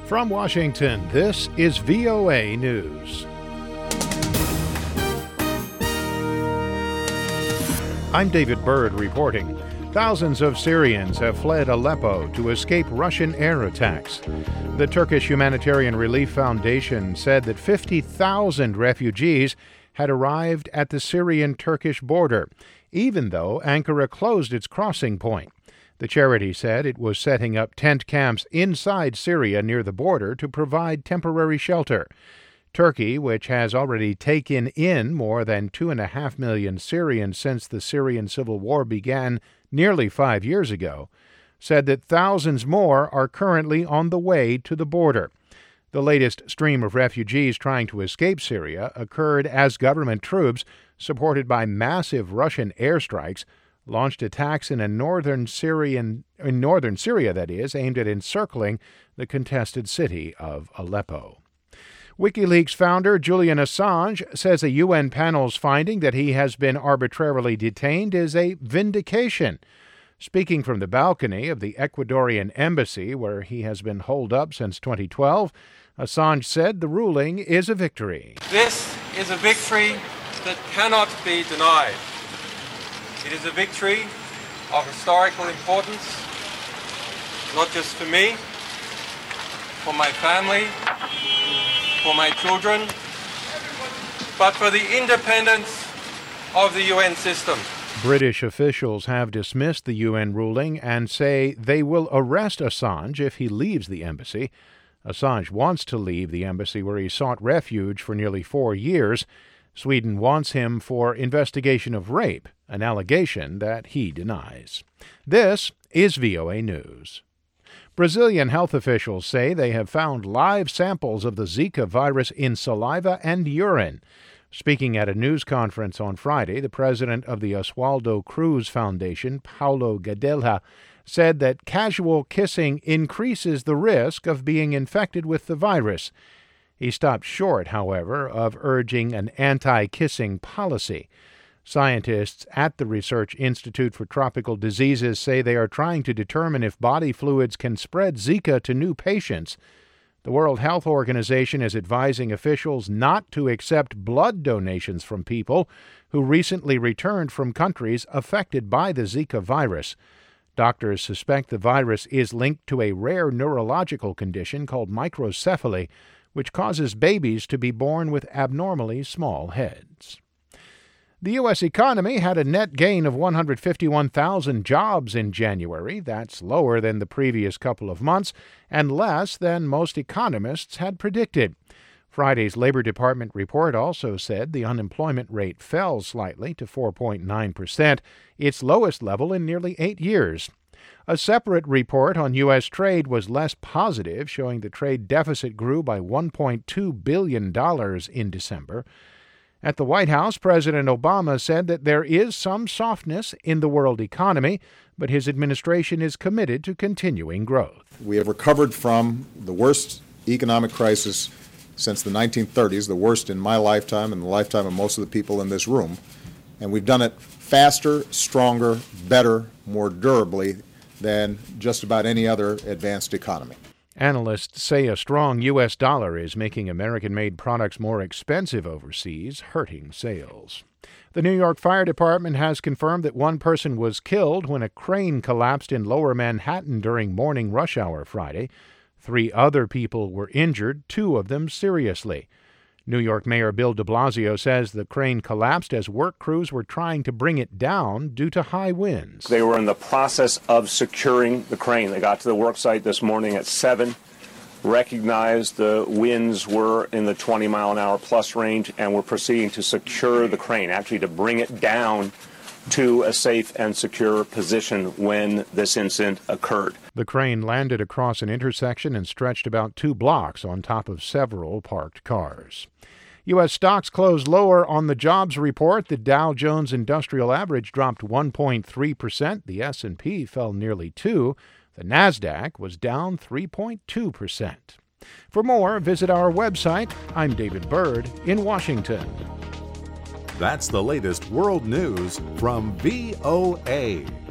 From Washington, this is VOA News. I'm David Byrd reporting. Thousands of Syrians have fled Aleppo to escape Russian air attacks. The Turkish Humanitarian Relief Foundation said that 50,000 refugees had arrived at the Syrian-Turkish border, even though Ankara closed its crossing point. The charity said it was setting up tent camps inside Syria near the border to provide temporary shelter. Turkey, which has already taken in more than 2.5 million Syrians since the Syrian civil war began nearly 5 years ago, said that thousands more are currently on the way to the border. The latest stream of refugees trying to escape Syria occurred as government troops, supported by massive Russian airstrikes, launched attacks in northern Syria, aimed at encircling the contested city of Aleppo. WikiLeaks founder Julian Assange says a UN panel's finding that he has been arbitrarily detained is a vindication. Speaking from the balcony of the Ecuadorian embassy, where he has been holed up since 2012, Assange said the ruling is a victory. This is a victory that cannot be denied. It is a victory of historical importance, not just for me, for my family, for my children, but for the independence of the UN system. British officials have dismissed the UN ruling and say they will arrest Assange if he leaves the embassy. Assange wants to leave the embassy where he sought refuge for nearly 4 years. Sweden wants him for investigation of rape, an allegation that he denies. This is VOA News. Brazilian health officials say they have found live samples of the Zika virus in saliva and urine. Speaking at a news conference on Friday, the president of the Oswaldo Cruz Foundation, Paulo Gadelha, said that casual kissing increases the risk of being infected with the virus. He stopped short, however, of urging an anti-kissing policy. Scientists at the Research Institute for Tropical Diseases say they are trying to determine if body fluids can spread Zika to new patients. The World Health Organization is advising officials not to accept blood donations from people who recently returned from countries affected by the Zika virus. Doctors suspect the virus is linked to a rare neurological condition called microcephaly, which causes babies to be born with abnormally small heads. The U.S. economy had a net gain of 151,000 jobs in January. That's lower than the previous couple of months and less than most economists had predicted. Friday's Labor Department report also said the unemployment rate fell slightly to 4.9%, its lowest level in nearly 8 years. A separate report on U.S. trade was less positive, showing the trade deficit grew by $1.2 billion in December. At the White House, President Obama said that there is some softness in the world economy, but his administration is committed to continuing growth. We have recovered from the worst economic crisis since the 1930s, the worst in my lifetime and the lifetime of most of the people in this room. And we've done it faster, stronger, better, more durably than just about any other advanced economy. Analysts say a strong U.S. dollar is making American-made products more expensive overseas, hurting sales. The New York Fire Department has confirmed that one person was killed when a crane collapsed in lower Manhattan during morning rush hour Friday. 3 other people were injured, 2 of them seriously. New York Mayor Bill de Blasio says the crane collapsed as work crews were trying to bring it down due to high winds. They were in the process of securing the crane. They got to the work site this morning at 7, recognized the winds were in the 20-mile-an-hour plus range, and were proceeding to secure the crane, actually to bring it down to a safe and secure position when this incident occurred. The crane landed across an intersection and stretched about 2 blocks on top of several parked cars. U.S. stocks closed lower on the jobs report. The Dow Jones Industrial Average dropped 1.3%. The S&P fell nearly 2%. The Nasdaq was down 3.2%. For more, visit our website. I'm David Byrd in Washington. That's the latest world news from VOA.